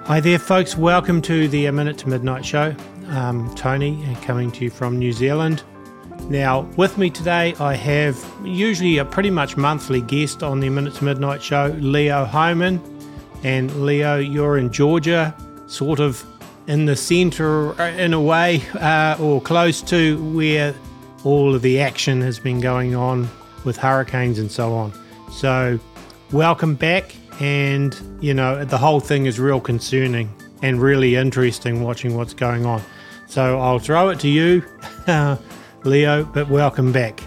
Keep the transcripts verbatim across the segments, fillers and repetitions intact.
Hi there, folks. Welcome to the A Minute to Midnight show. Um, Tony, coming to you from New Zealand. Now, with me today, I have usually a pretty much monthly guest on the A Minute to Midnight show, Leo Hyman. And Leo, you're in Georgia, sort of in the centre, in a way, uh, or close to where all of the action has been going on with hurricanes and so on. So, welcome back. And, you know, the whole thing is real concerning and really interesting watching what's going on. So I'll throw it to you, uh, Leo, but welcome back.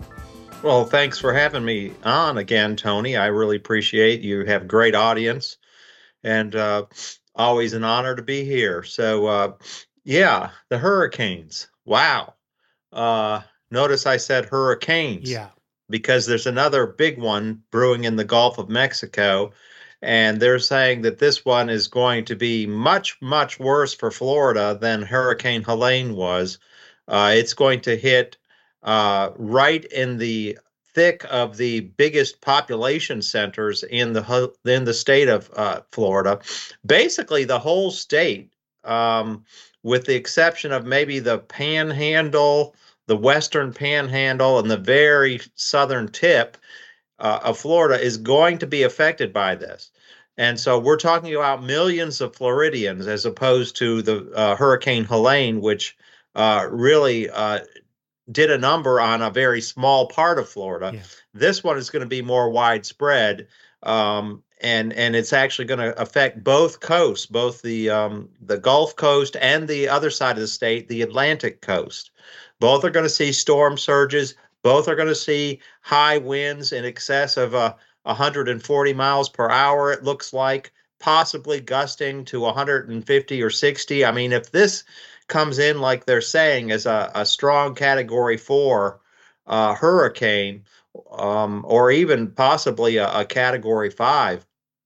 Well, thanks for having me on again, Tony. I really appreciate you. Have a great audience and uh, always an honor to be here. So, uh, yeah, the hurricanes. Wow. Uh, notice I said hurricanes. Yeah. Because there's another big one brewing in the Gulf of Mexico, and they're saying that this one is going to be much, much worse for Florida than Hurricane Helene was. Uh, it's going to hit uh, right in the thick of the biggest population centers in the in the state of uh, Florida. Basically, the whole state, um, with the exception of maybe the Panhandle, the western panhandle, and the very southern tip uh, of Florida is going to be affected by this. And so we're talking about millions of Floridians as opposed to the uh, Hurricane Helene, which uh, really uh, did a number on a very small part of Florida. Yeah. This one is going to be more widespread. Um, and and it's actually going to affect both coasts, both the um, the Gulf Coast and the other side of the state, the Atlantic coast. Both are going to see storm surges. Both are going to see high winds in excess of uh, one hundred forty miles per hour, it looks like, possibly gusting to one hundred fifty or sixty. I mean, if this comes in like they're saying as a, a strong category four uh, hurricane, um, or even possibly a, a category five,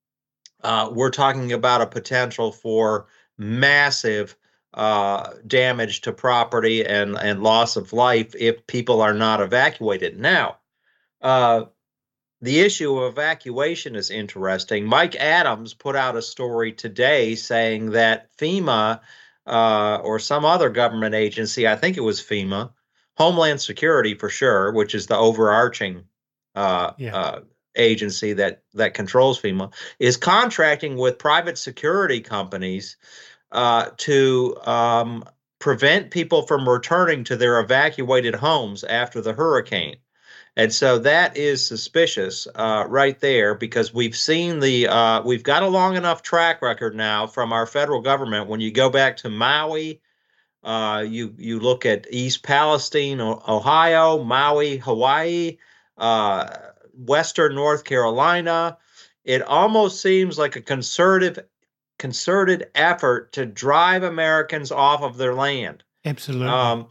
uh, we're talking about a potential for massive uh, damage to property and, and loss of life if people are not evacuated. Now, uh, the issue of evacuation is interesting. Mike Adams put out a story today saying that FEMA uh, or some other government agency, I think it was FEMA, Homeland Security for sure, which is the overarching uh, Yeah. uh, agency that that controls FEMA, is contracting with private security companies uh, to um, prevent people from returning to their evacuated homes after the hurricane. And so that is suspicious uh, right there, because we've seen the uh, we've got a long enough track record now from our federal government. When you go back to Maui, uh, you you look at East Palestine, Ohio, Maui, Hawaii, uh, Western North Carolina, it almost seems like a concerted concerted effort to drive Americans off of their land. Absolutely. Um,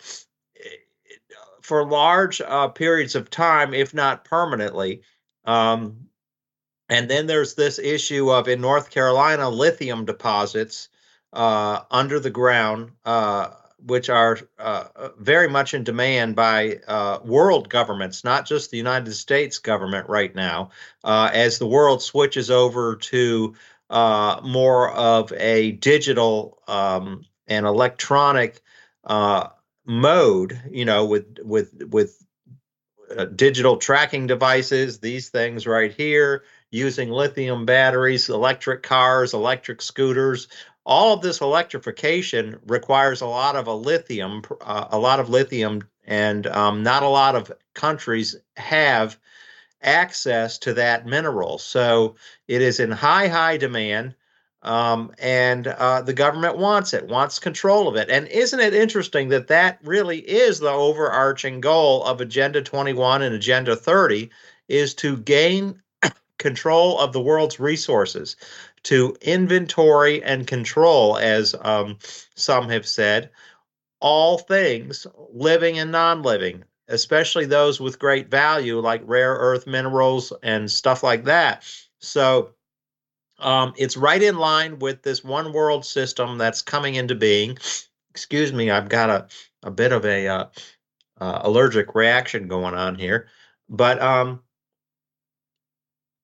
for large uh, periods of time, if not permanently. Um, and then there's this issue of, in North Carolina, lithium deposits uh, under the ground, uh, which are uh, very much in demand by uh, world governments, not just the United States government right now, uh, as the world switches over to uh, more of a digital um, and electronic uh, mode, you know, with with with uh, digital tracking devices, these things right here, using lithium batteries, electric cars, electric scooters. All of this electrification requires a lot of a lithium, uh, a lot of lithium, and um, not a lot of countries have access to that mineral. So it is in high, high demand. Um, and uh, the government wants it, wants control of it. And isn't it interesting that that really is the overarching goal of Agenda twenty-one and Agenda thirty, is to gain control of the world's resources, to inventory and control, as um, some have said, all things living and non-living, especially those with great value like rare earth minerals and stuff like that. So um, it's right in line with this one world system that's coming into being. Excuse me, I've got a, a bit of a uh, uh, allergic reaction going on here. But um,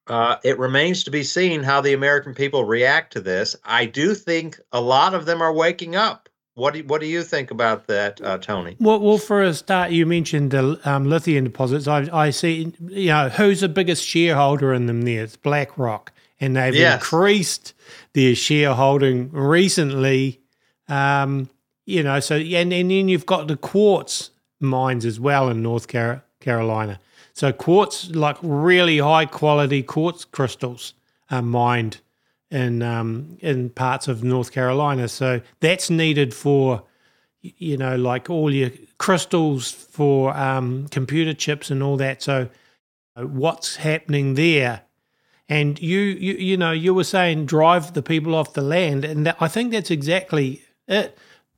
Uh, it remains to be seen how the American people react to this. I do think a lot of them are waking up. What do you, what do you think about that, uh, Tony? Well, well, for a start, you mentioned the um, lithium deposits. I, I see, you know, who's the biggest shareholder in them there? It's BlackRock, and they've Yes. increased their shareholding recently. Um, you know, so and, and then you've got the quartz mines as well in North Car- Carolina. So quartz, like really high quality quartz crystals, are mined in um, in parts of North Carolina. So that's needed for, you know, like all your crystals for um, computer chips and all that. So uh, what's happening there? And you, you, you know, you were saying drive the people off the land, and that, I think that's exactly it.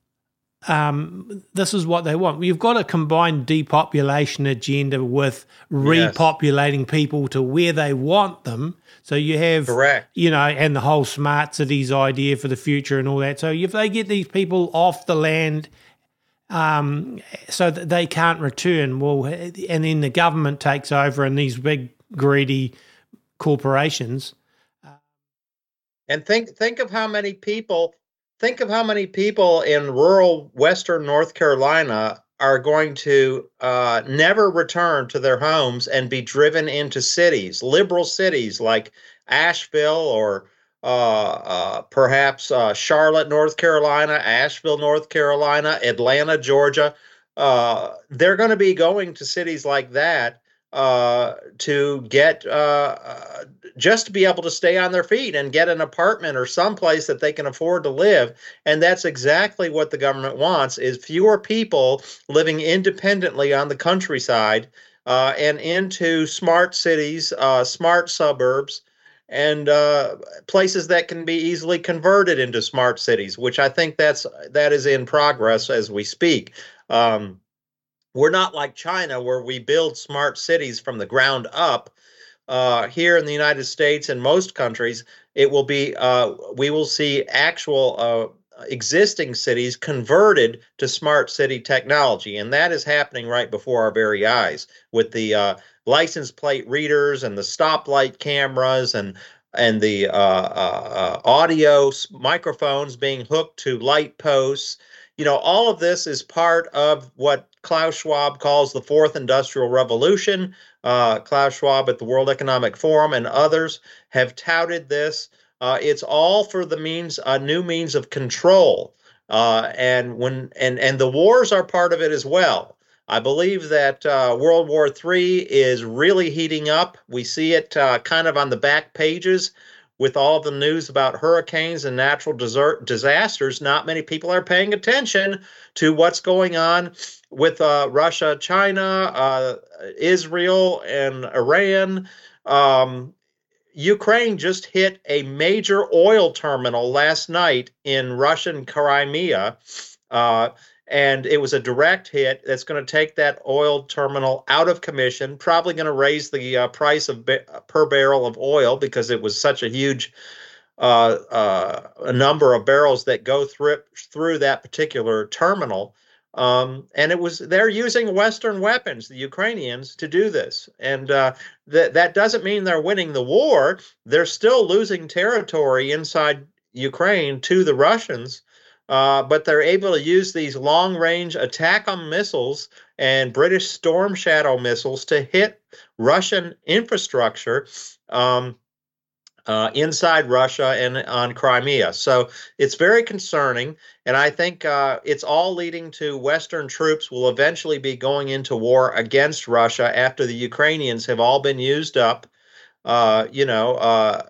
Um, this is what they want. You've got a combined depopulation agenda with Yes. repopulating people to where they want them. So you have, Correct. you know, and the whole smart cities idea for the future and all that. So if they get these people off the land, um, so that they can't return, well, and then the government takes over and these big greedy corporations. And think think of how many people think of how many people in rural western North Carolina are going to uh, never return to their homes and be driven into cities, liberal cities like Asheville or uh, uh, perhaps uh, Charlotte, North Carolina, Asheville, North Carolina, Atlanta, Georgia. Uh, they're going to be going to cities like that uh, to get uh, uh, just to be able to stay on their feet and get an apartment or someplace that they can afford to live. And that's exactly what the government wants: is fewer people living independently on the countryside uh, and into smart cities, uh, smart suburbs, and uh, places that can be easily converted into smart cities, which I think that's that is in progress as we speak. Um, we're not like China, where we build smart cities from the ground up. Uh, here in the United States and most countries, it will be uh, we will see actual uh, existing cities converted to smart city technology, and that is happening right before our very eyes with the uh, license plate readers and the stoplight cameras and and the uh, uh, uh, audio microphones being hooked to light posts. You know, all of this is part of what Klaus Schwab calls the fourth industrial revolution. Uh, Klaus Schwab at the World Economic Forum and others have touted this. Uh, it's all for the means, a uh, new means of control, uh, and when and and the wars are part of it as well. I believe that uh, World War Three is really heating up. We see it uh, kind of on the back pages with all the news about hurricanes and natural desert disasters. Not many people are paying attention to what's going on with uh, Russia, China, uh, Israel, and Iran. Um, Ukraine just hit a major oil terminal last night in Russian Crimea, uh, and it was a direct hit that's going to take that oil terminal out of commission, probably going to raise the uh, price of ba- per barrel of oil because it was such a huge uh, uh, a number of barrels that go through through that particular terminal. Um, and it was they're using Western weapons, the Ukrainians, to do this. And uh, that that doesn't mean they're winning the war. They're still losing territory inside Ukraine to the Russians. Uh, but they're able to use these long-range attack-on missiles and British Storm Shadow missiles to hit Russian infrastructure um, uh, inside Russia and on Crimea. So it's very concerning, and I think uh, it's all leading to Western troops will eventually be going into war against Russia after the Ukrainians have all been used up. Uh, you know, uh,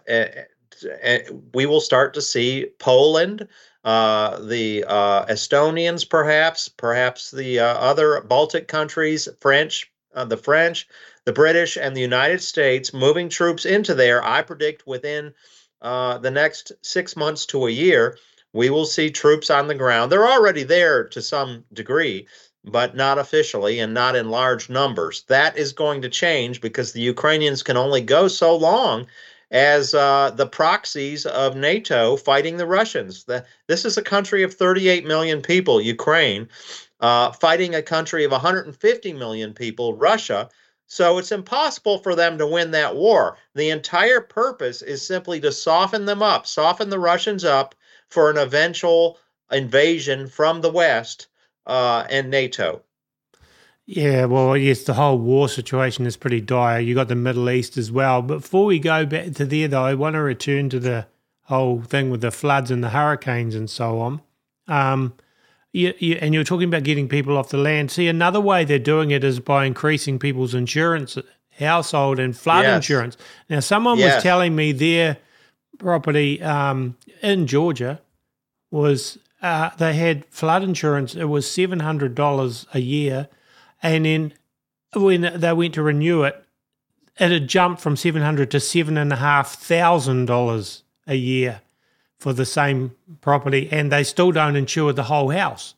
we will start to see Poland, uh, the uh, Estonians, perhaps, perhaps the uh, other Baltic countries, French, uh, the French, the British, and the United States moving troops into there. I predict within uh, the next six months to a year, we will see troops on the ground. They're already there to some degree, but not officially and not in large numbers. That is going to change because the Ukrainians can only go so long as uh, the proxies of NATO fighting the Russians. The, this is a country of thirty-eight million people, Ukraine, uh, fighting a country of one hundred fifty million people, Russia. So it's impossible for them to win that war. The entire purpose is simply to soften them up, soften the Russians up for an eventual invasion from the West uh, and NATO. Yeah, well, yes, the whole war situation is pretty dire. You got the Middle East as well. But before we go back to there, though, I want to return to the whole thing with the floods and the hurricanes and so on. Um, you, you, and you're talking about getting people off the land. See, another way they're doing it is by increasing people's insurance, household and flood Yes. insurance. Now, someone Yes. was telling me their property um, in Georgia was uh, they had flood insurance. It was seven hundred dollars a year. And then when they went to renew it, it had jumped from seven hundred to seven and a half thousand dollars a year for the same property, and they still don't insure the whole house.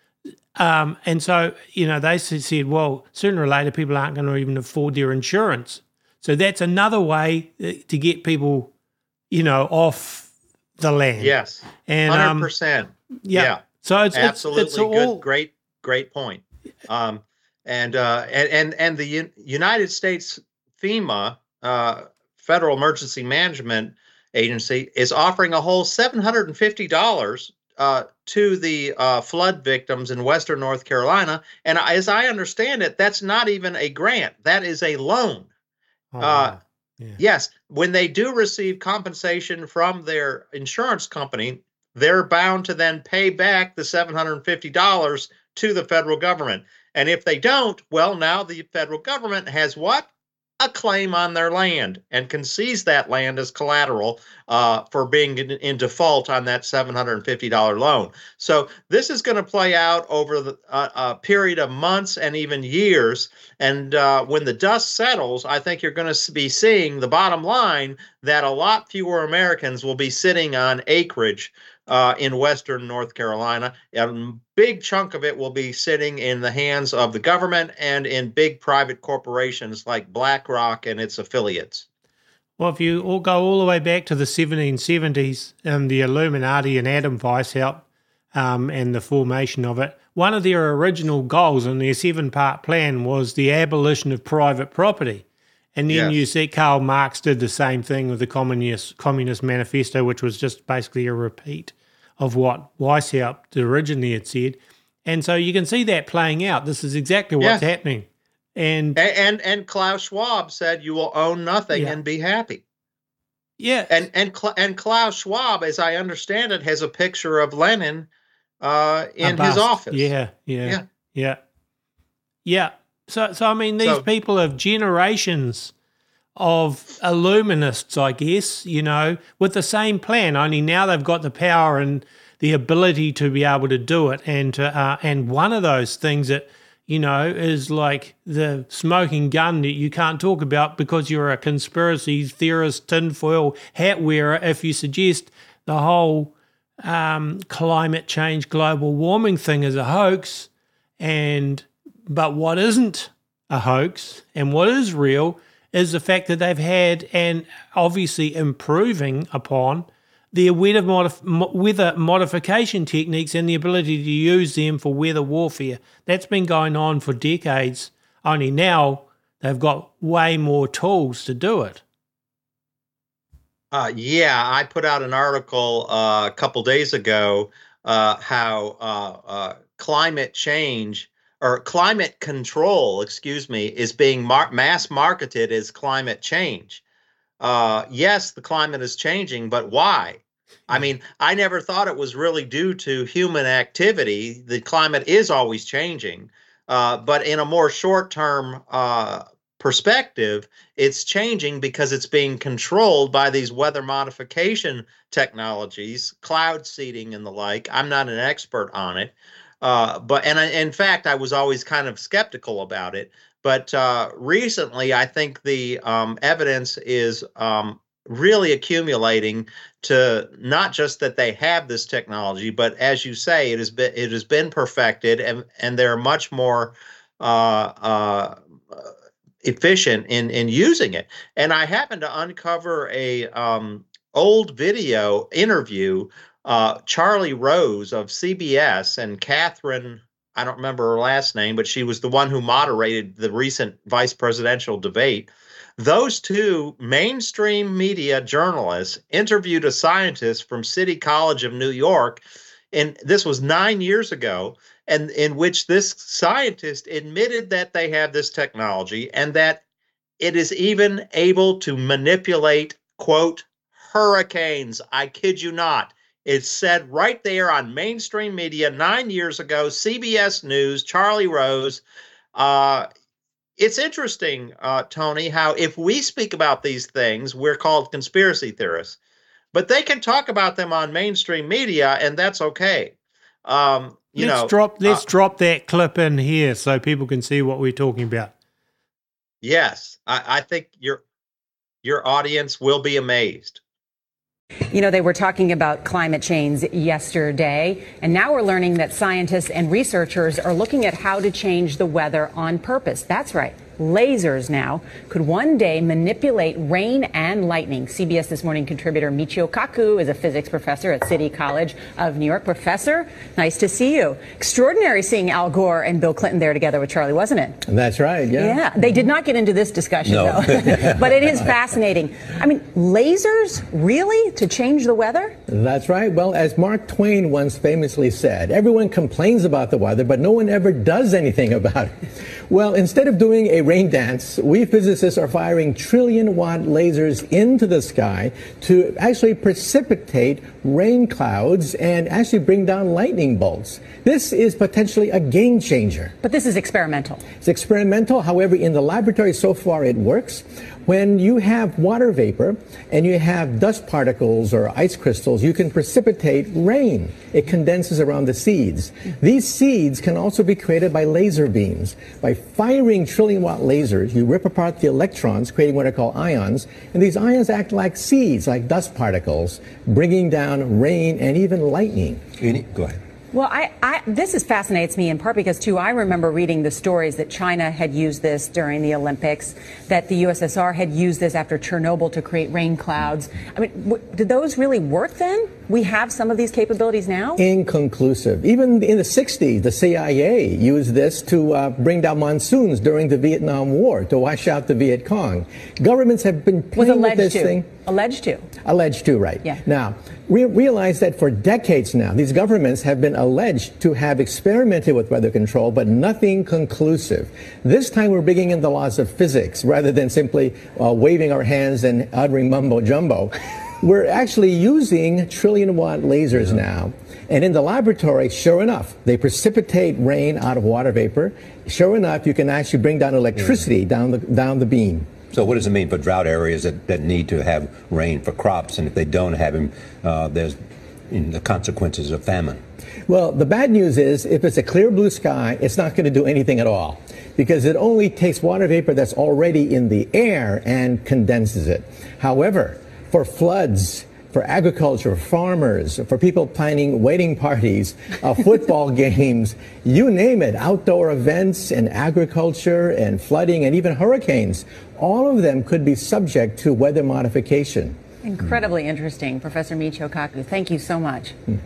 Um, and so, you know, they said, well, sooner or later, people aren't going to even afford their insurance. So that's another way to get people, you know, off the land. Yes, and one hundred um, percent. yeah. Yeah, So it's absolutely it's, it's all, good, great, great point. Um, and uh, and and and the U- United States FEMA, uh, Federal Emergency Management Agency, is offering a whole seven hundred and fifty dollars uh, to the uh, flood victims in Western North Carolina. And as I understand it, that's not even a grant; that is a loan. Oh, Uh, wow. Yeah. Yes, when they do receive compensation from their insurance company, they're bound to then pay back the seven hundred fifty dollars to the federal government. And if they don't, well, now the federal government has what? A claim on their land and can seize that land as collateral uh, for being in, in default on that seven hundred fifty dollars loan. So this is going to play out over the, uh, a period of months and even years. And uh, when the dust settles, I think you're going to be seeing the bottom line that a lot fewer Americans will be sitting on acreage uh, in Western North Carolina. A big chunk of it will be sitting in the hands of the government and in big private corporations like BlackRock and its affiliates. Well, if you all go all the way back to the seventeen seventies and the Illuminati and Adam Weishaupt um, and the formation of it, one of their original goals in their seven-part plan was the abolition of private property. And then Yes. you see Karl Marx did the same thing with the Communist, Communist Manifesto, which was just basically a repeat of what Weishaupt originally had said. And so you can see that playing out. This is exactly what's Yeah. happening. And, And, and and Klaus Schwab said, "You will own nothing Yeah. and be happy." yeah, And and Cla- and Klaus Schwab, as I understand it, has a picture of Lenin uh, a in his bust. office. Yeah, yeah, Yeah. yeah, yeah. So, so I mean, these So- people have generations of illuminists, I guess, you know, with the same plan. Only now they've got the power and the ability to be able to do it. And to, uh, and one of those things that, you know, is like the smoking gun that you can't talk about because you're a conspiracy theorist, tinfoil hat wearer. If you suggest the whole um, climate change, global warming thing is a hoax, and but what isn't a hoax and what is real is the fact that they've had and obviously improving upon their weather, modif- mo- weather modification techniques and the ability to use them for weather warfare. That's been going on for decades, only now they've got way more tools to do it. Uh, yeah, I put out an article uh, a couple days ago uh, how uh, uh, climate change or climate control, excuse me, is being mar- mass marketed as climate change. Uh, yes, the climate is changing, but why? I mean, I never thought it was really due to human activity. The climate is always changing, uh, but in a more short-term uh, perspective, it's changing because it's being controlled by these weather modification technologies, cloud seeding and the like. I'm not an expert on it, uh, but and I, in fact, I was always kind of skeptical about it. But uh, recently, I think the um, evidence is um, really accumulating to not just that they have this technology, but as you say, it has been it has been perfected, and and they're much more uh, uh, efficient in in using it. And I happened to uncover a um, old video interview. Uh, Charlie Rose of C B S and Catherine, I don't remember her last name, but she was the one who moderated the recent vice presidential debate. Those two mainstream media journalists interviewed a scientist from City College of New York, and this was nine years ago, and in which this scientist admitted that they have this technology and that it is even able to manipulate, quote, hurricanes. I kid you not. It's said right there on mainstream media nine years ago, C B S News, Charlie Rose. Uh, it's interesting, uh, Tony, how if we speak about these things, we're called conspiracy theorists, but they can talk about them on mainstream media, and that's okay. Um, you let's know, drop let's uh, drop that clip in here so people can see what we're talking about. Yes, I, I think your your audience will be amazed. You know, they were talking about climate change yesterday, and now we're learning that scientists and researchers are looking at how to change the weather on purpose. That's right. Lasers now could one day manipulate rain and lightning. C B S This Morning contributor Michio Kaku is a physics professor at City College of New York. Professor, nice to see you. Extraordinary seeing Al Gore and Bill Clinton there together with Charlie, wasn't it? That's right, yeah. Yeah, they did not get into this discussion, no. though. But it is fascinating. I mean, lasers, really, to change the weather? That's right. Well, as Mark Twain once famously said, everyone complains about the weather, but no one ever does anything about it. Well, instead of doing a rain dance, we physicists are firing trillion watt lasers into the sky to actually precipitate rain clouds and actually bring down lightning bolts. This is potentially a game changer. But this is experimental. It's experimental. However, in the laboratory so far it works. When you have water vapor and you have dust particles or ice crystals, you can precipitate rain. It condenses around the seeds. These seeds can also be created by laser beams. By firing trillion watt lasers, you rip apart the electrons, creating what are called ions, and these ions act like seeds, like dust particles, bringing down rain and even lightning. Go ahead. Well, I, I, this is fascinates me in part because, too, I remember reading the stories that China had used this during the Olympics, that the U S S R had used this after Chernobyl to create rain clouds. I mean, w- did those really work then? We have some of these capabilities now? Inconclusive. Even in the sixties, the C I A used this to uh, bring down monsoons during the Vietnam War, to wash out the Viet Cong. Governments have been playing with this to. thing. Alleged to. Alleged to, right. Yeah. Now, we realize that for decades now, these governments have been alleged to have experimented with weather control, but nothing conclusive. This time we're bringing in the laws of physics rather than simply uh, waving our hands and uttering mumbo jumbo. We're actually using trillion watt lasers yeah. now. And in the laboratory, sure enough, they precipitate rain out of water vapor. Sure enough, you can actually bring down electricity yeah. down the down the beam. So what does it mean for drought areas that, that need to have rain for crops? And if they don't have them, uh, there's you know, the consequences of famine. Well, the bad news is if it's a clear blue sky, it's not going to do anything at all because it only takes water vapor that's already in the air and condenses it. However, for floods, for agriculture, farmers, for people planning wedding parties, uh, football games, you name it, outdoor events and agriculture and flooding and even hurricanes, all of them could be subject to weather modification. Incredibly mm. interesting, Professor Michio Kaku. Thank you so much. Mm.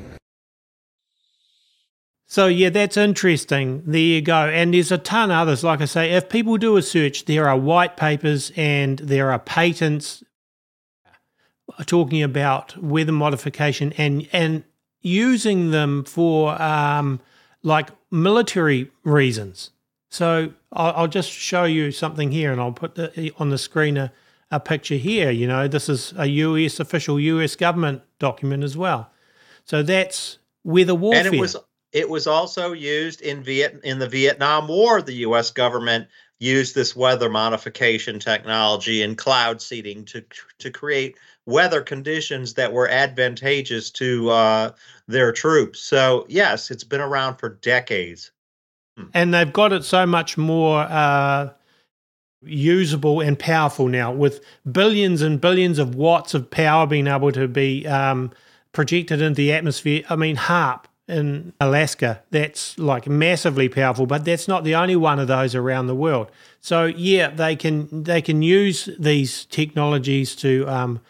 So, yeah, that's interesting. There you go. And there's a ton of others. Like I say, if people do a search, there are white papers and there are patents talking about weather modification and and using them for um, like military reasons. So I'll, I'll just show you something here, and I'll put the, on the screen a, a picture here. You know, this is a U S official U S government document as well. So that's weather warfare. And it was it was also used in Viet in the Vietnam War. The U S government used this weather modification technology and cloud seeding to to create weather conditions that were advantageous to uh, their troops. So, yes, it's been around for decades. And they've got it so much more uh, usable and powerful now, with billions and billions of watts of power being able to be um, projected into the atmosphere. I mean, HAARP in Alaska, that's like massively powerful, but that's not the only one of those around the world. So, yeah, they can they can use these technologies to um,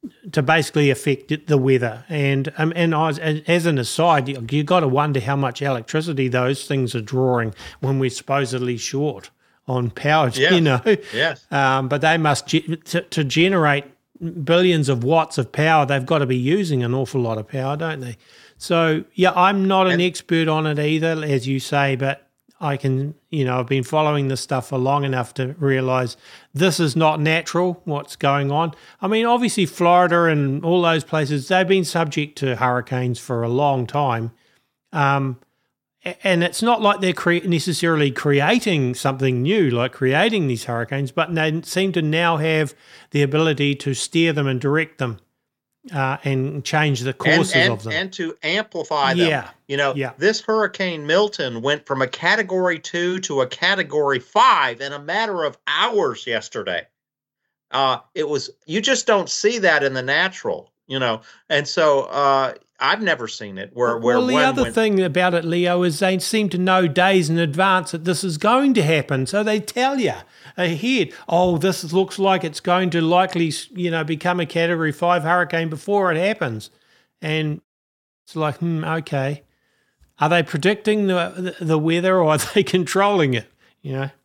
to basically affect the weather. And um, and I was, as an aside, you, you got to wonder how much electricity those things are drawing when we're supposedly short on power. Yes. You know, yes. Um, but they must ge- to, to generate billions of watts of power. They've got to be using an awful lot of power, don't they? So yeah, I'm not an and, expert on it either, as you say, but I can, you know, I've been following this stuff for long enough to realize this is not natural, what's going on. I mean, obviously Florida and all those places, they've been subject to hurricanes for a long time. Um, and it's not like they're cre- necessarily creating something new, like creating these hurricanes, but they seem to now have the ability to steer them and direct them. Uh, and change the courses and, and, of them. And to amplify them. Yeah. You know, yeah. this Hurricane Milton went from a category two to a category five in a matter of hours yesterday. Uh, it was, you just don't see that in the natural, you know. And so uh, I've never seen it where, where well, the one other went, thing about it, Leo, is they seem to know days in advance that this is going to happen. So they tell you ahead, oh, this looks like it's going to likely, you know, become a category five hurricane before it happens. And it's like, hmm, okay. Are they predicting the the weather or are they controlling it? You know?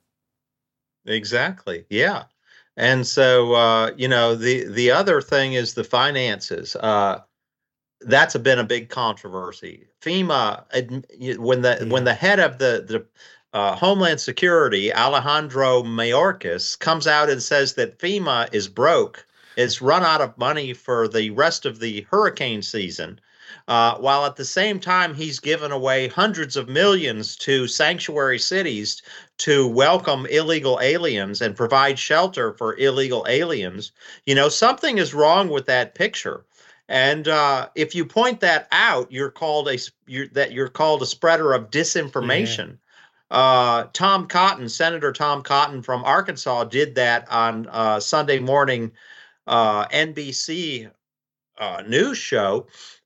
Exactly. Yeah. And so, uh, you know, the, the other thing is the finances. Uh, that's been a big controversy. FEMA, when the, yeah. when the head of the, the, Uh, Homeland Security, Alejandro Mayorkas, comes out and says that FEMA is broke. It's run out of money for the rest of the hurricane season, uh, while at the same time he's given away hundreds of millions to sanctuary cities to welcome illegal aliens and provide shelter for illegal aliens. You know, something is wrong with that picture. And uh, if you point that out, you're called a you're, that you're called a spreader of disinformation. Yeah. Uh, Tom Cotton, Senator Tom Cotton from Arkansas, did that on uh, Sunday morning uh, N B C uh, news show.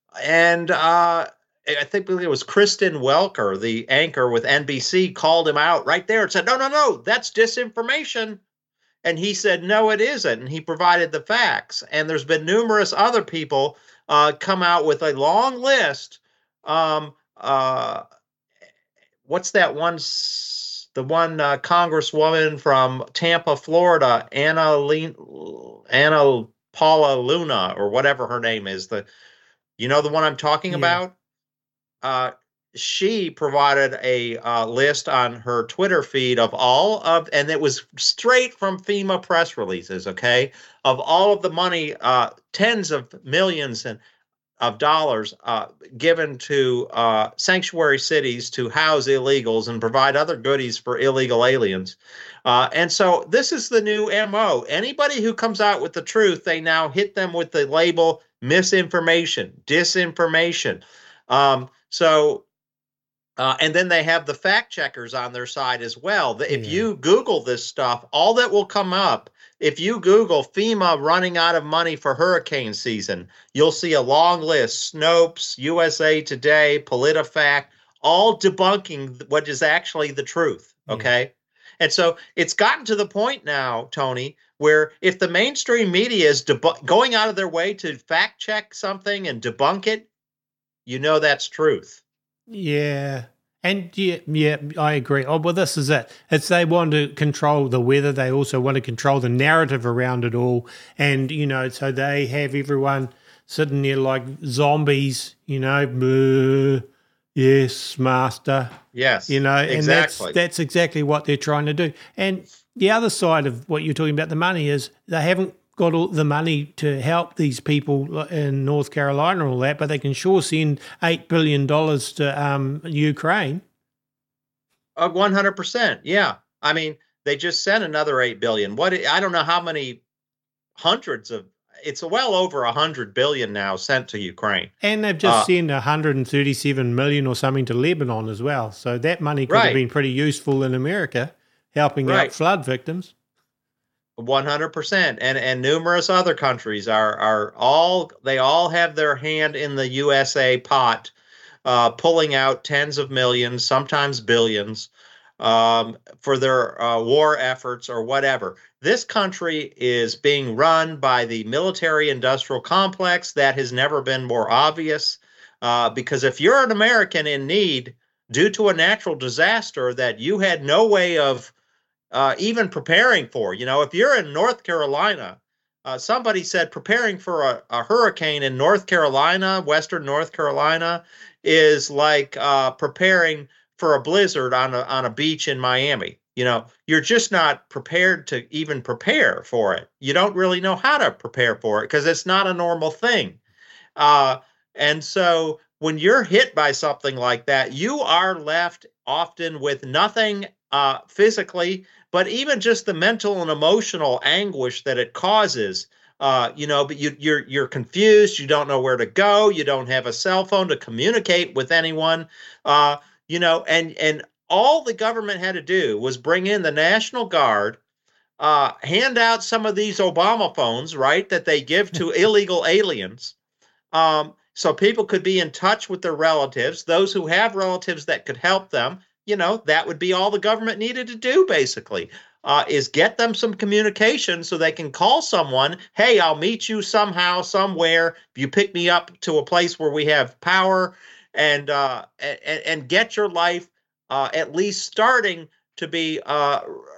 And uh, I think it was Kristen Welker, the anchor with N B C, called him out right there and said, no, no, no, that's disinformation. And he said, no, it isn't. And he provided the facts. And there's been numerous other people uh, come out with a long list. Um, uh, What's that one? The one uh, Congresswoman from Tampa, Florida, Anna Le- Anna Paula Luna, or whatever her name is. The, you know the one I'm talking yeah. about. Uh, she provided a uh, list on her Twitter feed of all of, and it was straight from FEMA press releases. Okay, of all of the money, uh, tens of millions and. of dollars uh, given to uh, sanctuary cities to house illegals and provide other goodies for illegal aliens. Uh, and so this is the new M O. Anybody who comes out with the truth, they now hit them with the label misinformation, disinformation. Um, so, uh, and then they have the fact checkers on their side as well. If yeah. you Google this stuff, all that will come up, if you Google FEMA running out of money for hurricane season, you'll see a long list, Snopes, U S A Today, PolitiFact, all debunking what is actually the truth, okay? Yeah. And so it's gotten to the point now, Tony, where if the mainstream media is debu- going out of their way to fact check something and debunk it, you know that's truth. Yeah. And yeah, yeah, I agree. Oh, well, this is it. It's they want to control the weather. They also want to control the narrative around it all. And, you know, so they have everyone sitting there like zombies, you know, Bleh, yes, master. Yes, you know, exactly. And that's, that's exactly what they're trying to do. And the other side of what you're talking about, the money, is they haven't got all the money to help these people in North Carolina and all that, but they can sure send eight billion dollars to um, Ukraine. Uh, one hundred percent, yeah. I mean, they just sent another eight billion dollars. What, I don't know how many hundreds of, it's well over one hundred billion dollars now sent to Ukraine. And they've just uh, sent one hundred thirty-seven million dollars or something to Lebanon as well. So that money could right. have been pretty useful in America, helping right. out flood victims. one hundred percent. And and numerous other countries are are all, they all have their hand in the U S A pot, uh, pulling out tens of millions, sometimes billions. um, for their uh, war efforts or whatever. This country is being run by the military-industrial complex. That has never been more obvious. Uh, because if you're an American in need due to a natural disaster that you had no way of uh, even preparing for, you know, if you're in North Carolina, uh, somebody said preparing for a, a hurricane in North Carolina, Western North Carolina, is like uh, preparing for a blizzard on a on a beach in Miami. You know, you're just not prepared to even prepare for it. You don't really know how to prepare for it because it's not a normal thing. Uh, and so when you're hit by something like that, you are left often with nothing uh, physically, but even just the mental and emotional anguish that it causes. Uh, you know, but you, you're you're confused. You don't know where to go. You don't have a cell phone to communicate with anyone. Uh, you know, and and all the government had to do was bring in the National Guard, uh, hand out some of these Obama phones, right, that they give to illegal aliens. Um, so people could be in touch with their relatives, those who have relatives that could help them. You know, that would be all the government needed to do, basically, uh, is get them some communication so they can call someone. Hey, I'll meet you somehow, somewhere. You pick me up to a place where we have power, and uh, and, and get your life uh, at least starting to be uh,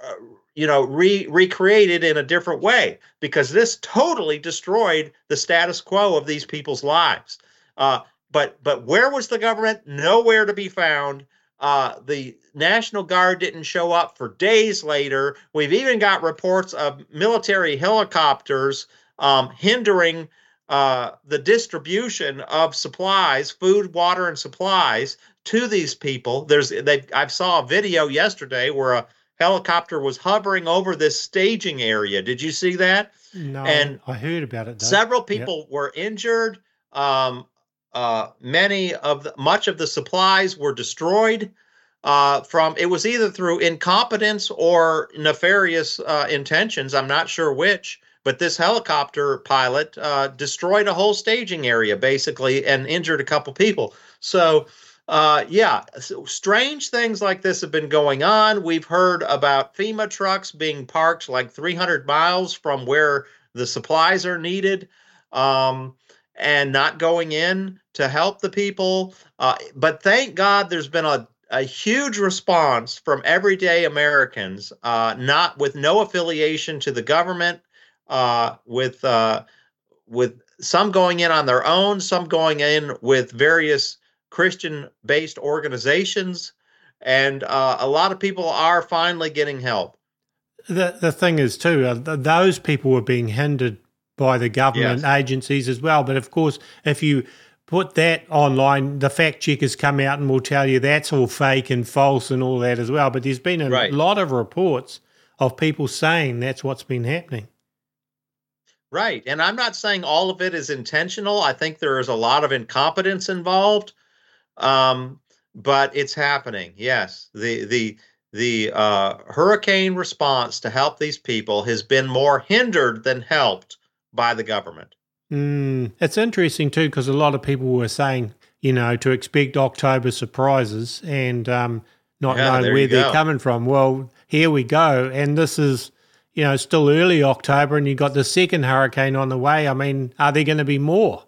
you know, re recreated in a different way, because this totally destroyed the status quo of these people's lives. Uh, but but where was the government? Nowhere to be found. Uh, the National Guard didn't show up for days later. We've even got reports of military helicopters um, hindering uh, the distribution of supplies, food, water, and supplies to these people. There's they. I saw a video yesterday where a helicopter was hovering over this staging area. Did you see that? No, and I heard about it, though. Several people yep. were injured. Um, uh, many of the, much of the supplies were destroyed uh, from, it was either through incompetence or nefarious uh, intentions. I'm not sure which, but this helicopter pilot uh, destroyed a whole staging area, basically, and injured a couple people. So, Uh, yeah, so strange things like this have been going on. We've heard about FEMA trucks being parked like three hundred miles from where the supplies are needed, um, and not going in to help the people. Uh, but thank God there's been a, a huge response from everyday Americans, uh, not with no affiliation to the government, uh, with uh, with some going in on their own, some going in with various Christian-based organizations, and uh, a lot of people are finally getting help. The the thing is too, uh, th those people were being hindered by the government yes. agencies as well. But of course, if you put that online, the fact checkers come out and will tell you that's all fake and false and all that as well. But there's been a right. lot of reports of people saying that's what's been happening. Right, and I'm not saying all of it is intentional. I think there is a lot of incompetence involved. Um, but it's happening. Yes. The, the, the, uh, hurricane response to help these people has been more hindered than helped by the government. Mm, it's interesting too, because a lot of people were saying, you know, to expect October surprises and, um, not yeah, knowing where they're go. coming from. Well, here we go. And this is, you know, still early October and you got the second hurricane on the way. I mean, are there going to be more?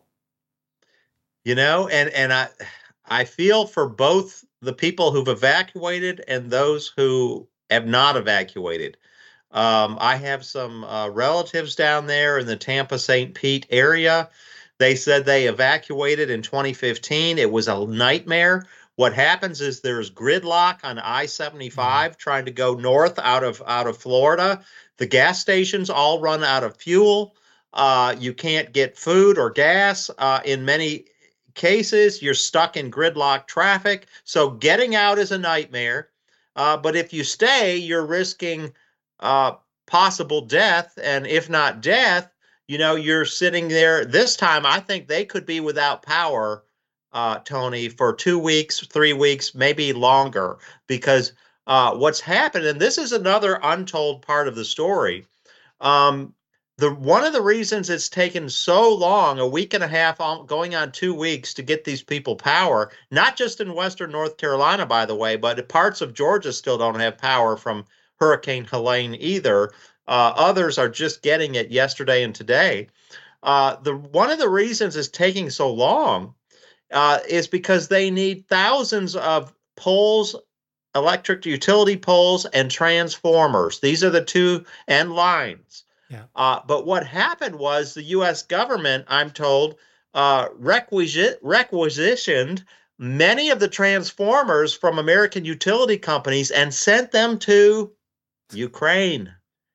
You know, and, and I, I feel for both the people who've evacuated and those who have not evacuated. Um, I have some uh, relatives down there in the Tampa Saint Pete area. They said they evacuated in twenty fifteen. It was a nightmare. What happens is there's gridlock on I seventy-five mm-hmm. trying to go north out of out of Florida. The gas stations all run out of fuel. Uh, you can't get food or gas uh, in many cases. You're stuck in gridlock traffic. So getting out is a nightmare. Uh, but if you stay, you're risking uh, possible death. And if not death, you know, you're sitting there. This time, I think they could be without power, uh, Tony, for two weeks, three weeks, maybe longer, because uh, what's happened, and this is another untold part of the story. Um, the one of the reasons it's taken so long, a week and a half, going on two weeks, to get these people power, not just in western North Carolina, by the way, but parts of Georgia still don't have power from Hurricane Helene either. Uh, others are just getting it yesterday and today. Uh, the one of the reasons it's taking so long uh, is because they need thousands of poles, electric utility poles, and transformers. These are the two, and lines. Yeah. Uh, but what happened was the U S government, I'm told, uh, requisite, requisitioned many of the transformers from American utility companies and sent them to Ukraine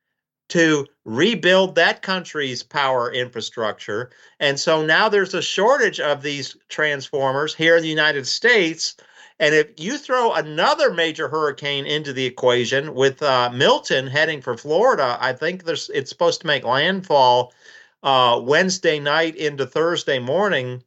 to rebuild that country's power infrastructure. And so now there's a shortage of these transformers here in the United States. And if you throw another major hurricane into the equation with uh, Milton heading for Florida, I think there's it's supposed to make landfall uh, Wednesday night into Thursday morning.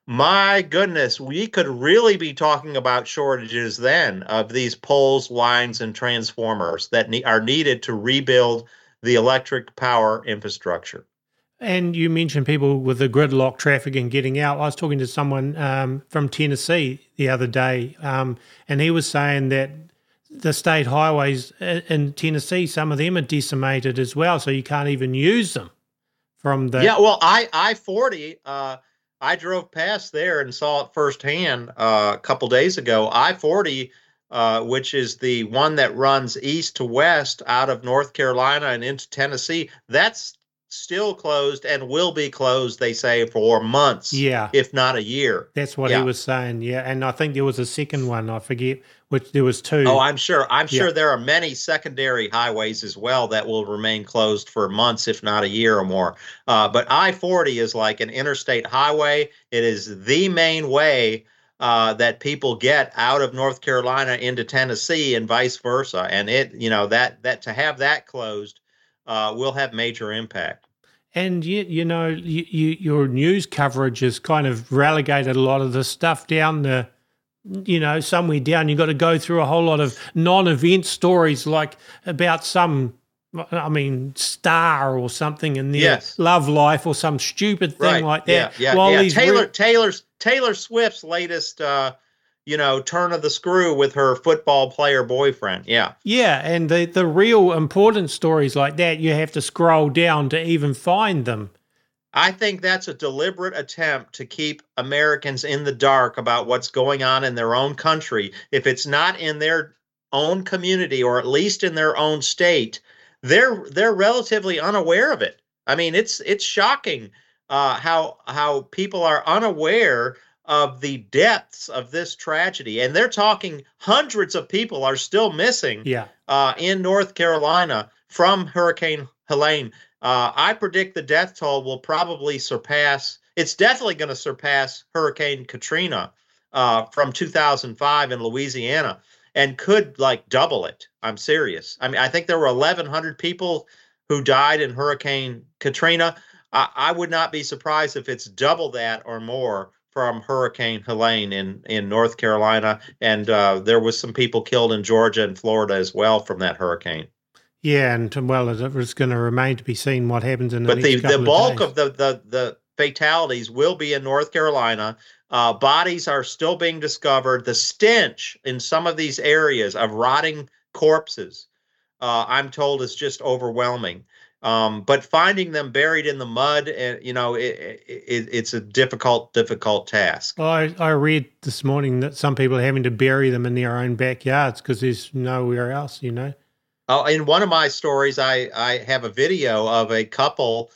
My goodness, we could really be talking about shortages then of these poles, lines, and transformers that ne- are needed to rebuild the electric power infrastructure. And you mentioned people with the gridlock traffic and getting out. I was talking to someone um, from Tennessee the other day, um, and he was saying that the state highways in Tennessee, some of them are decimated as well, so you can't even use them from the... Yeah, well, I, I forty, uh, I drove past there and saw it firsthand uh, a couple days ago. I forty, uh, which is the one that runs east to west out of North Carolina and into Tennessee, that's still closed and will be closed, they say, for months, yeah, if not a year. That's what yeah. he was saying, yeah. And I think there was a second one, I forget, which there was two. Oh, I'm sure. I'm yeah. sure there are many secondary highways as well that will remain closed for months, if not a year or more. Uh, but I forty is like an interstate highway. It is the main way uh, that people get out of North Carolina into Tennessee and vice versa. And it, you know, that that to have that closed uh, will have major impact. And you, you know, you, you, your news coverage has kind of relegated a lot of the stuff down the, you know, somewhere down. You've got to go through a whole lot of non-event stories, like about some, I mean, star or something in their yes. love life or some stupid thing right. like that. Yeah, yeah, While yeah. these Taylor, re- Taylor's Taylor Swift's latest, uh, you know, turn of the screw with her football player boyfriend. Yeah. Yeah, and the, the real important stories like that, you have to scroll down to even find them. I think that's a deliberate attempt to keep Americans in the dark about what's going on in their own country. If it's not in their own community, or at least in their own state, they're they're relatively unaware of it. I mean, it's it's shocking uh, how how people are unaware of the depths of this tragedy. And they're talking hundreds of people are still missing yeah. uh, in North Carolina from Hurricane Helene. Uh, I predict the death toll will probably surpass, it's definitely going to surpass Hurricane Katrina uh, from two thousand five in Louisiana, and could like double it. I'm serious. I mean, I think there were eleven hundred people who died in Hurricane Katrina. I, I would not be surprised if it's double that or more from Hurricane Helene in, in North Carolina. And uh, there was some people killed in Georgia and Florida as well from that hurricane. Yeah, and well, it's going to remain to be seen what happens in the but next the, couple the bulk of days. of the, the, the fatalities will be in North Carolina. Uh, bodies are still being discovered. The stench in some of these areas of rotting corpses, uh, I'm told, is just overwhelming. Um, but finding them buried in the mud, uh, you know, it, it, it's a difficult, difficult task. I, I read this morning that some people are having to bury them in their own backyards because there's nowhere else, you know. Oh, in one of my stories, I, I have a video of a couple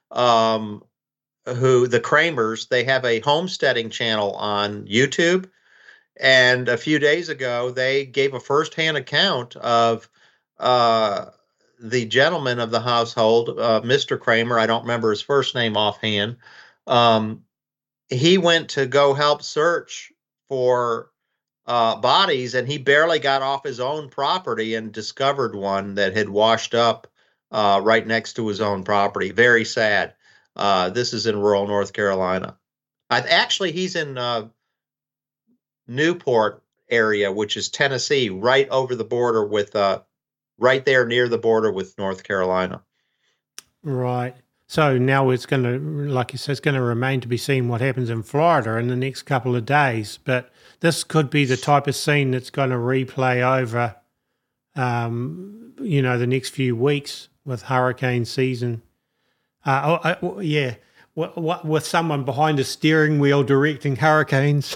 um, who, the Kramers, they have a homesteading channel on YouTube. And a few days ago, they gave a firsthand account of uh, the gentleman of the household, uh, Mister Kramer. I don't remember his first name offhand. Um, he went to go help search for uh, bodies, and he barely got off his own property and discovered one that had washed up uh, right next to his own property. Very sad. Uh, this is in rural North Carolina. I, actually, he's in uh, Newport area, which is Tennessee, right over the border with, uh, right there near the border with North Carolina. Right. So now it's going to, like you said, it's going to remain to be seen what happens in Florida in the next couple of days. But this could be the type of scene that's going to replay over, um, you know, the next few weeks with hurricane season. Uh, oh, oh, yeah, what, what, with someone behind a steering wheel directing hurricanes.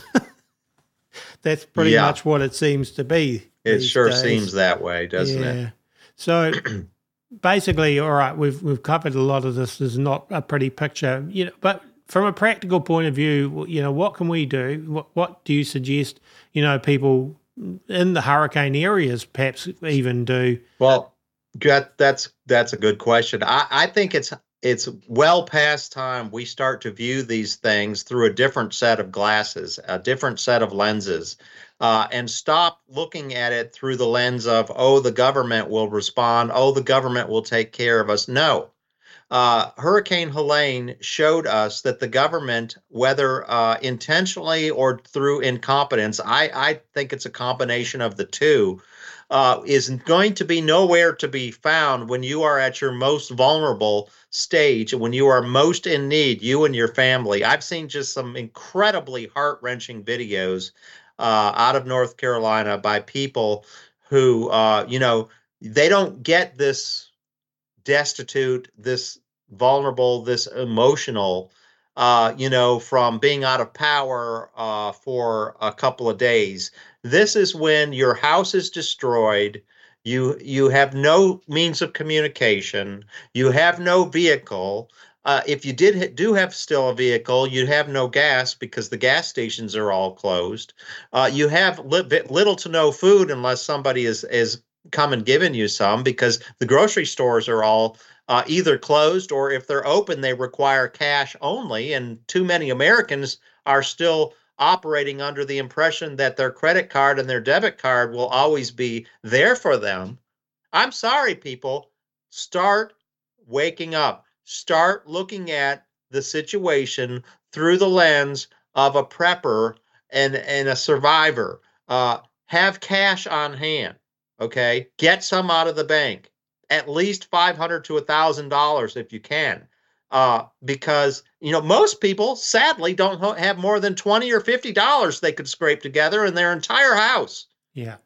That's pretty yeah. much what it seems to be. It sure days. seems that way, doesn't yeah. it? So basically, all right, we've we've covered a lot of this. Is not a pretty picture, you know. But from a practical point of view, you know, what can we do? What what do you suggest? You know, people in the hurricane areas perhaps even do. Well, that, that's that's a good question. I, I think it's it's well past time we start to view these things through a different set of glasses, a different set of lenses. Uh, and stop looking at it through the lens of, oh, the government will respond. Oh, the government will take care of us. No. Uh, Hurricane Helene showed us that the government, whether uh, intentionally or through incompetence, I, I think it's a combination of the two, uh, is going to be nowhere to be found when you are at your most vulnerable stage, when you are most in need, you and your family. I've seen just some incredibly heart-wrenching videos Uh, out of North Carolina by people who, uh, you know, they don't get this destitute, this vulnerable, this emotional, uh, you know, from being out of power uh, for a couple of days. This is when your house is destroyed. You you have no means of communication. You have no vehicle. Uh, if you did do have still a vehicle, you'd have no gas because the gas stations are all closed. Uh, you have li- little to no food unless somebody is is come and given you some, because the grocery stores are all uh, either closed, or if they're open, they require cash only. And too many Americans are still operating under the impression that their credit card and their debit card will always be there for them. I'm sorry, people. Start waking up. Start looking at the situation through the lens of a prepper and, and a survivor. Uh, have cash on hand, okay? Get some out of the bank, at least five hundred dollars to one thousand dollars if you can. Uh, because, you know, most people, sadly, don't ho- have more than twenty dollars or fifty dollars they could scrape together in their entire house. Yeah.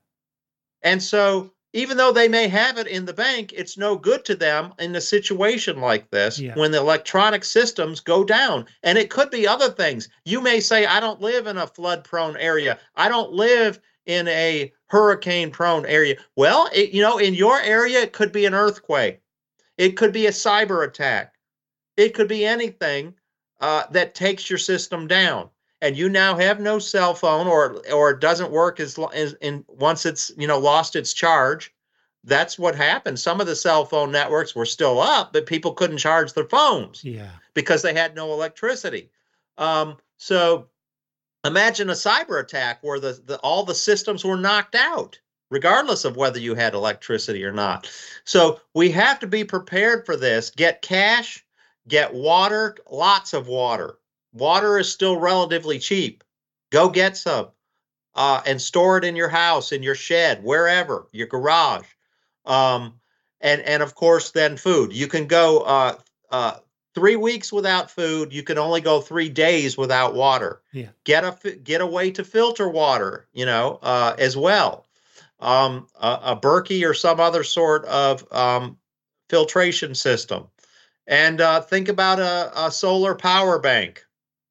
And so even though they may have it in the bank, it's no good to them in a situation like this yeah. when the electronic systems go down. And it could be other things. You may say, I don't live in a flood-prone area. I don't live in a hurricane-prone area. Well, it, you know, in your area, it could be an earthquake. It could be a cyber attack. It could be anything uh, that takes your system down. And you now have no cell phone, or or it doesn't work as, as in once it's, you know, lost its charge. That's what happened. Some of the cell phone networks were still up, but people couldn't charge their phones yeah. because they had no electricity. Um, so imagine a cyber attack where the, the all the systems were knocked out, regardless of whether you had electricity or not. So we have to be prepared for this. Get cash, get water, lots of water. Water is still relatively cheap. Go get some uh, and store it in your house, in your shed, wherever, your garage. Um, and, and of course, then food. You can go uh, uh, three weeks without food. You can only go three days without water. Yeah. Get a, get a way to filter water, you know, uh, as well. Um, a, a Berkey or some other sort of um, filtration system. And uh, think about a, a solar power bank.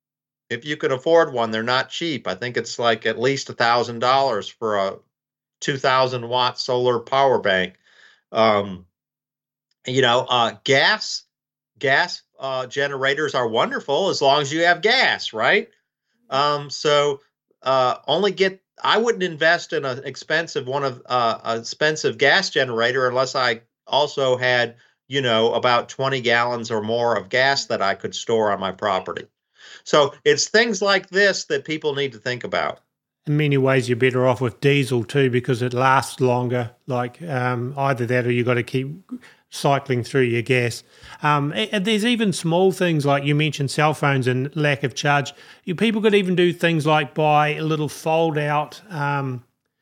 If you can afford one, they're not cheap. I think it's like at least a thousand dollars for a two thousand watt solar power bank. Um, you know, uh, gas, gas uh, generators are wonderful as long as you have gas, right? Um, so uh, only get. I wouldn't invest in an expensive one of uh, an expensive gas generator unless I also had, you know, about twenty gallons or more of gas that I could store on my property. So it's things like this that people need to think about. In many ways, you're better off with diesel too, because it lasts longer. Like um, either that, or you got to keep cycling through your gas. Um, and there's even small things like you mentioned, cell phones and lack of charge. You, people could even do things like buy a little fold-out um,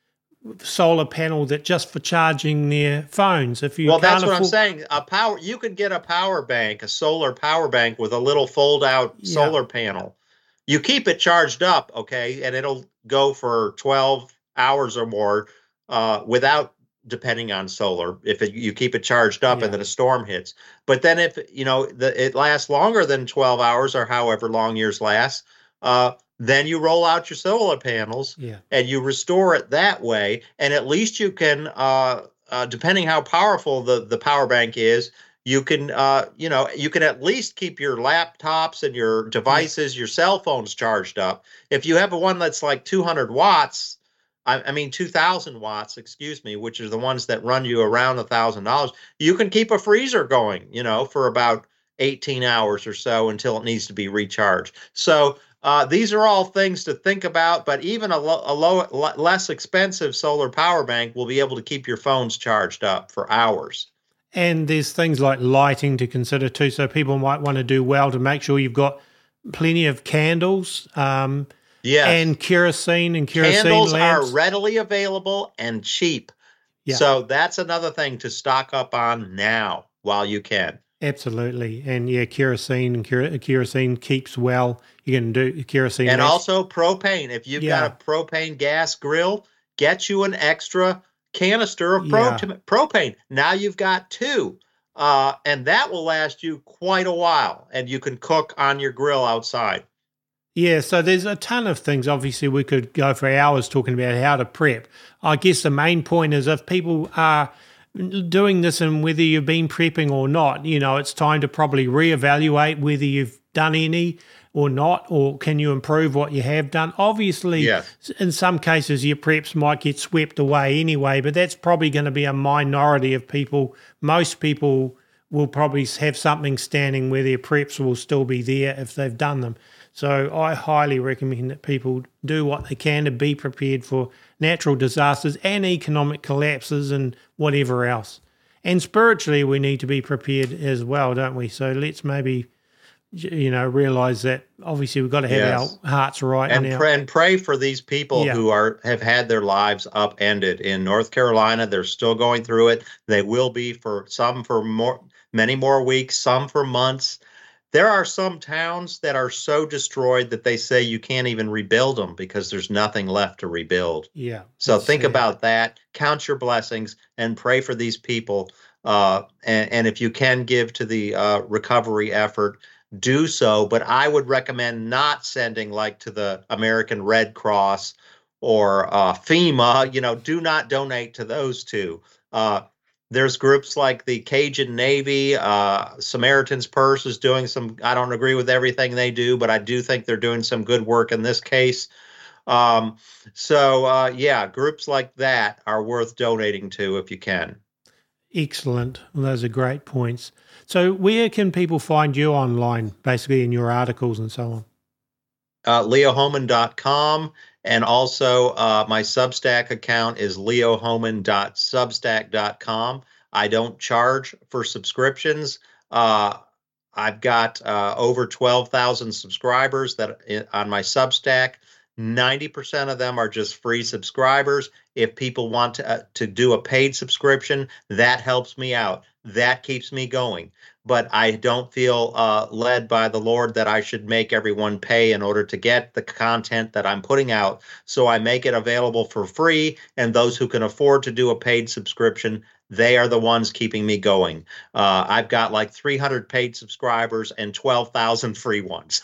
solar panel that just for charging their phones. If you well, can't that's what afford- I'm saying. A power, you could get a power bank, a solar power bank with a little fold-out Yeah. solar panel. You keep it charged up, okay, and it'll go for twelve hours or more uh, without depending on solar. If it, you keep it charged up Yeah. and then a storm hits, but then if you know the, it lasts longer than twelve hours or however long yours lasts, uh, then you roll out your solar panels Yeah. and you restore it that way, and at least you can, uh, uh, depending how powerful the the power bank is. You can, uh, you know, you can at least keep your laptops and your devices, your cell phones charged up. If you have a one that's like two hundred watts, I, I mean two thousand watts, excuse me, which are the ones that run you around a thousand dollars, you can keep a freezer going, you know, for about eighteen hours or so until it needs to be recharged. So uh, these are all things to think about. But even a, lo- a low, less expensive solar power bank will be able to keep your phones charged up for hours. And there's things like lighting to consider too. So people might want to do well to make sure you've got plenty of candles um, Yes. and kerosene and kerosene Candles lamps. are readily available and cheap. Yeah. So that's another thing to stock up on now while you can. Absolutely. And yeah, kerosene and ker- kerosene keeps well. You can do kerosene. And lamps. also propane. If you've Yeah. got a propane gas grill, get you an extra canister of pro- Yeah. propane. Now you've got two. Uh, and that will last you quite a while. And you can cook on your grill outside. Yeah, so there's a ton of things. Obviously, we could go for hours talking about how to prep. I guess the main point is if people are doing this and whether you've been prepping or not, you know, it's time to probably reevaluate whether you've done any or not, or can you improve what you have done? Obviously, Yes. in some cases, your preps might get swept away anyway, but that's probably going to be a minority of people. Most people will probably have something standing where their preps will still be there if they've done them. So I highly recommend that people do what they can to be prepared for natural disasters and economic collapses and whatever else. And spiritually, we need to be prepared as well, don't we? So let's maybe, you know, realize that obviously we've got to have Yes. our hearts right. And now. pray, and pray for these people Yeah. who are have had their lives upended in North Carolina. They're still going through it. They will be for some for more, many more weeks, some for months. There are some towns that are so destroyed that they say you can't even rebuild them because there's nothing left to rebuild. Yeah. So that's think sad. about that, count your blessings, and pray for these people. Uh, and, and if you can give to the uh, recovery effort, do so. But I would recommend not sending like to the American Red Cross or uh, FEMA. You know, do not donate to those two. Uh, There's groups like the Cajun Navy, uh, Samaritan's Purse is doing some, I don't agree with everything they do, but I do think they're doing some good work in this case. Um, so, uh, yeah, groups like that are worth donating to if you can. Excellent. Well, those are great points. So where can people find you online, basically in your articles and so on? Uh, leo hohmann dot com. And also uh, my Substack account is leo hohmann dot substack dot com. I don't charge for subscriptions. Uh, I've got uh, over twelve thousand subscribers that on my Substack. ninety percent of them are just free subscribers. If people want to, uh, to do a paid subscription, that helps me out. That keeps me going. But I don't feel uh, led by the Lord that I should make everyone pay in order to get the content that I'm putting out. So I make it available for free. And those who can afford to do a paid subscription, they are the ones keeping me going. Uh, I've got like three hundred paid subscribers and twelve thousand free ones.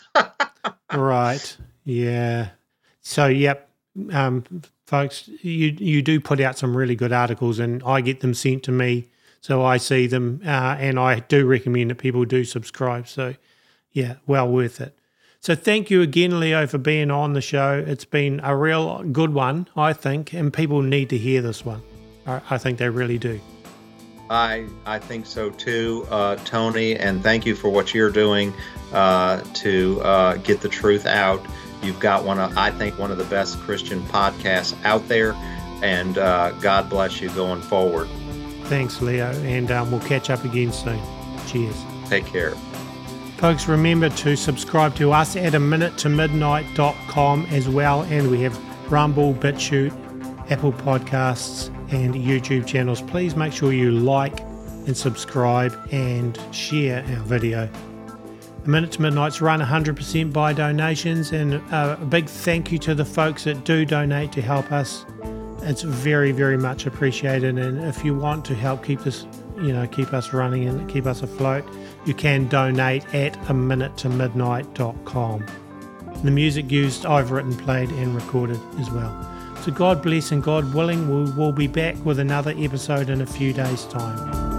Right. Yeah. So, yep, um, folks, you you do put out some really good articles and I get them sent to me. So I see them, uh, and I do recommend that people do subscribe. So, yeah, well worth it. So thank you again, Leo, for being on the show. It's been a real good one, I think, and people need to hear this one. I, I think they really do. I I think so too, uh, Tony, and thank you for what you're doing uh, to uh, get the truth out. You've got one of, I think, one of the best Christian podcasts out there, and uh, God bless you going forward. Thanks, Leo, and um, we'll catch up again soon. Cheers. Take care. Folks, remember to subscribe to us at a minute to midnight dot com as well, and we have Rumble, BitChute, Apple Podcasts and YouTube channels, please make sure you like and subscribe and share our video. A Minute to Midnight's run one hundred percent by donations, and a big thank you to the folks that do donate to help us. It's very, very much appreciated, and if you want to help keep this, you know, keep us running and keep us afloat, you can donate at a minute to midnight dot com. The music used, I've written, played and recorded as well. So God bless, and God willing, we will be back with another episode in a few days' time.